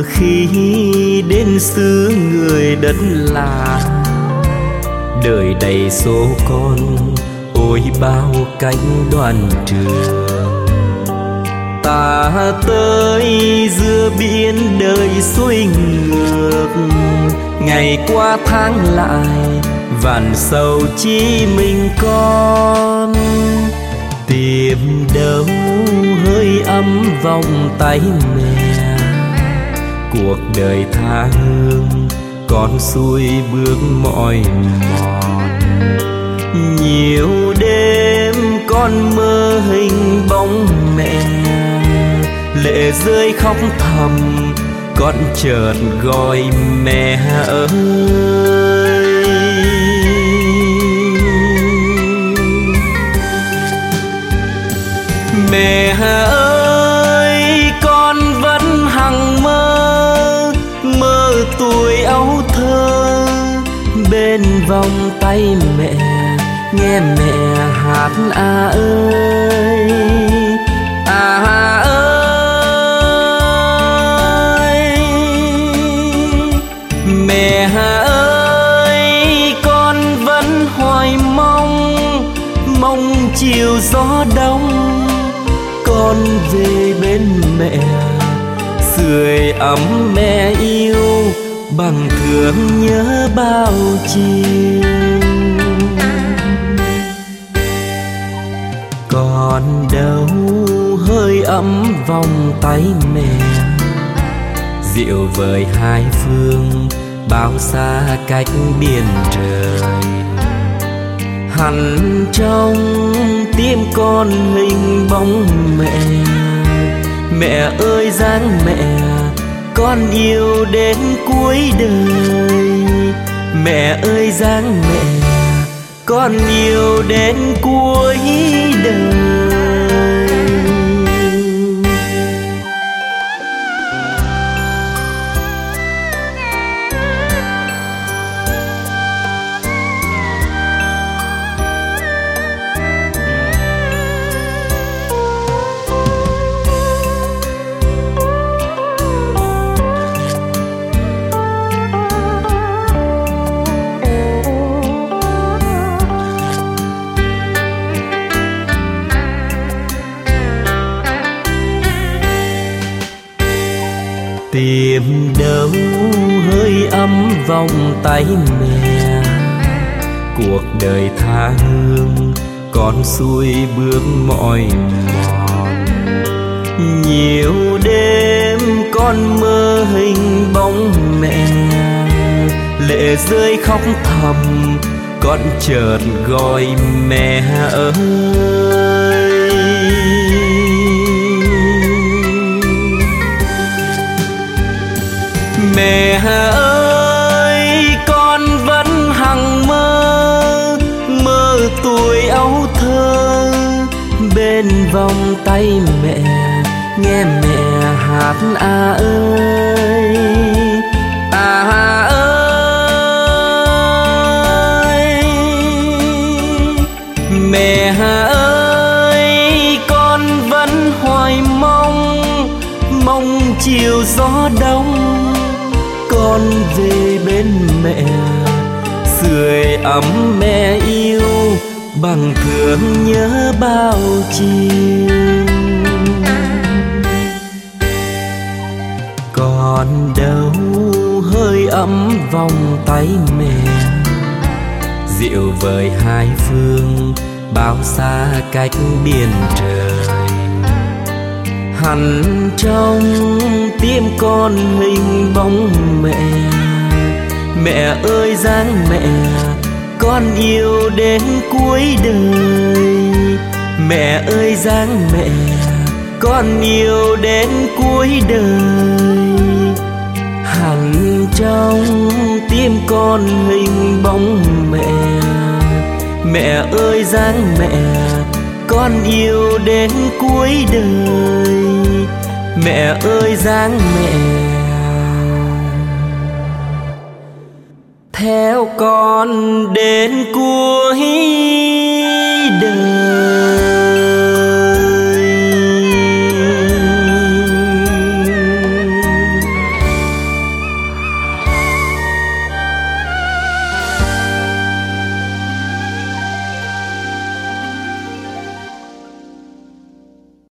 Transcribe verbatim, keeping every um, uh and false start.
khi đến xứ người đất lạ, đời đầy số con ôi bao cánh đoàn trường. Ta tới giữa biển đời xuôi ngược, ngày qua tháng lại vạn sầu chỉ mình con. Tìm đâu hơi ấm vòng tay mẹ, cuộc đời tha hương con xuôi bước mỏi mòn. Nhiều đêm con mơ hình bóng mẹ, lệ rơi khóc thầm con chợt gọi mẹ ơi. Mẹ ơi con vẫn hằng mơ, mơ tuổi ấu thơ bên vòng tay mẹ, nghe mẹ hát à ơi à ơi. Mẹ ơi con vẫn hoài mong, mong chiều gió đông con về bên mẹ, sưởi ấm mẹ yêu bằng thương nhớ bao chiều. Còn đâu hơi ấm vòng tay mẹ, dịu vời hai phương bao xa cách biển trời. Hằn trong tim con hình bóng mẹ, mẹ ơi dáng mẹ con yêu đến cuối đời. Mẹ ơi dáng mẹ con yêu đến cuối đời. Tìm đâu hơi ấm vòng tay mẹ, cuộc đời tha hương con xuôi bước mỏi mòn. Nhiều đêm con mơ hình bóng mẹ, lệ rơi khóc thầm con chợt gọi mẹ ơi. Mẹ ơi con vẫn hằng mơ, mơ tuổi ấu thơ bên vòng tay mẹ, nghe mẹ hát à ơi à ơi. Mẹ ơi con vẫn hoài mong, mong chiều gió đông con về bên mẹ, sưởi ấm mẹ yêu bằng thương nhớ bao chiều. Còn đâu hơi ấm vòng tay mẹ, dịu vời hai phương bao xa cách biển trời. Hằn trong tim con hình bóng mẹ, mẹ ơi dáng mẹ con yêu đến cuối đời. Mẹ ơi dáng mẹ con yêu đến cuối đời. Hằn trong tim con hình bóng mẹ, mẹ ơi dáng mẹ con yêu đến cuối đời. Mẹ ơi dáng mẹ theo con đến cuối